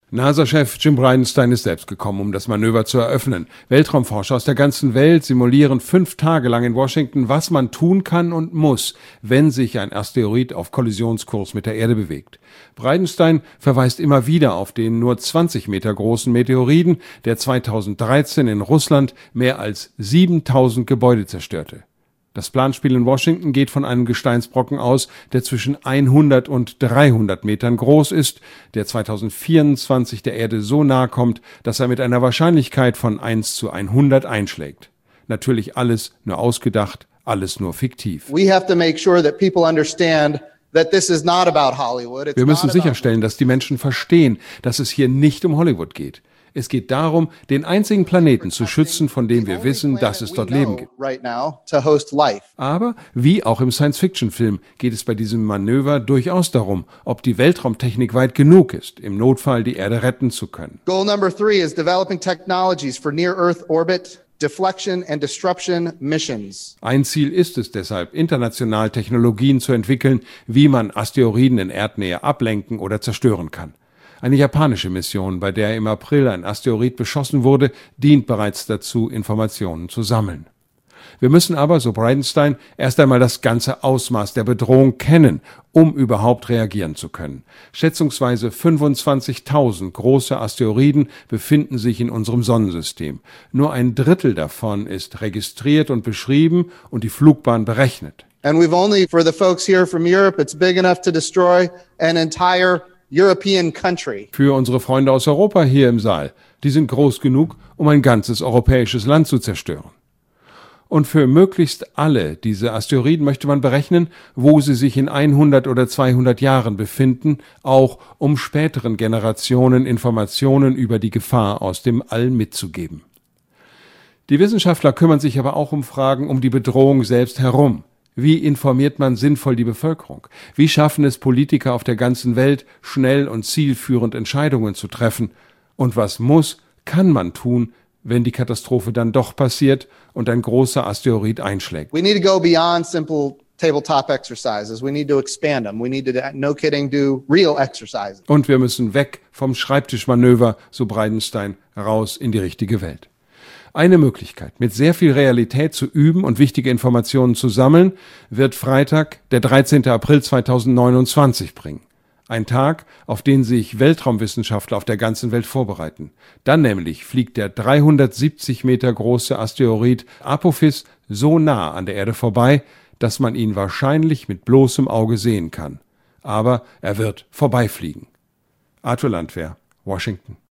NASA-Chef Jim Bridenstine ist selbst gekommen, um das Manöver zu eröffnen. Weltraumforscher aus der ganzen Welt simulieren 5 Tage lang in Washington, was man tun kann und muss, wenn sich ein Asteroid auf Kollisionskurs mit der Erde bewegt. Bridenstine verweist immer wieder auf den nur 20 Meter großen Meteoriten, der 2013 in Russland mehr als 7000 Gebäude zerstörte. Das Planspiel in Washington geht von einem Gesteinsbrocken aus, der zwischen 100 und 300 Metern groß ist, der 2024 der Erde so nahe kommt, dass er mit einer Wahrscheinlichkeit von 1:100 einschlägt. Natürlich alles nur ausgedacht, alles nur fiktiv. Wir müssen sicherstellen, dass die Menschen verstehen, dass es hier nicht um Hollywood geht. Es geht darum, den einzigen Planeten zu schützen, von dem wir wissen, dass es dort Leben gibt. Aber, wie auch im Science-Fiction-Film, geht es bei diesem Manöver durchaus darum, ob die Weltraumtechnik weit genug ist, im Notfall die Erde retten zu können. Goal number 3 is developing technologies for near-Earth orbit, deflection and disruption missions. Ein Ziel ist es deshalb, international Technologien zu entwickeln, wie man Asteroiden in Erdnähe ablenken oder zerstören kann. Eine japanische Mission, bei der im April ein Asteroid beschossen wurde, dient bereits dazu, Informationen zu sammeln. Wir müssen aber, so Bridenstine, erst einmal das ganze Ausmaß der Bedrohung kennen, um überhaupt reagieren zu können. Schätzungsweise 25.000 große Asteroiden befinden sich in unserem Sonnensystem. Nur 1/3 davon ist registriert und beschrieben und die Flugbahn berechnet. And we've only, for the folks here from Europe, it's big enough to destroy an entire European country. Für unsere Freunde aus Europa hier im Saal, die sind groß genug, um ein ganzes europäisches Land zu zerstören. Und für möglichst alle diese Asteroiden möchte man berechnen, wo sie sich in 100 oder 200 Jahren befinden, auch um späteren Generationen Informationen über die Gefahr aus dem All mitzugeben. Die Wissenschaftler kümmern sich aber auch um Fragen um die Bedrohung selbst herum. Wie informiert man sinnvoll die Bevölkerung? Wie schaffen es Politiker auf der ganzen Welt, schnell und zielführend Entscheidungen zu treffen? Und was kann man tun, wenn die Katastrophe dann doch passiert und ein großer Asteroid einschlägt? We need to go beyond simple tabletop exercises. We need to expand them. We need to, no kidding, do real exercises. Und wir müssen weg vom Schreibtischmanöver, so Bridenstine, raus in die richtige Welt. Eine Möglichkeit, mit sehr viel Realität zu üben und wichtige Informationen zu sammeln, wird Freitag, der 13. April 2029 bringen. Ein Tag, auf den sich Weltraumwissenschaftler auf der ganzen Welt vorbereiten. Dann nämlich fliegt der 370 Meter große Asteroid Apophis so nah an der Erde vorbei, dass man ihn wahrscheinlich mit bloßem Auge sehen kann. Aber er wird vorbeifliegen. Arthur Landwehr, Washington.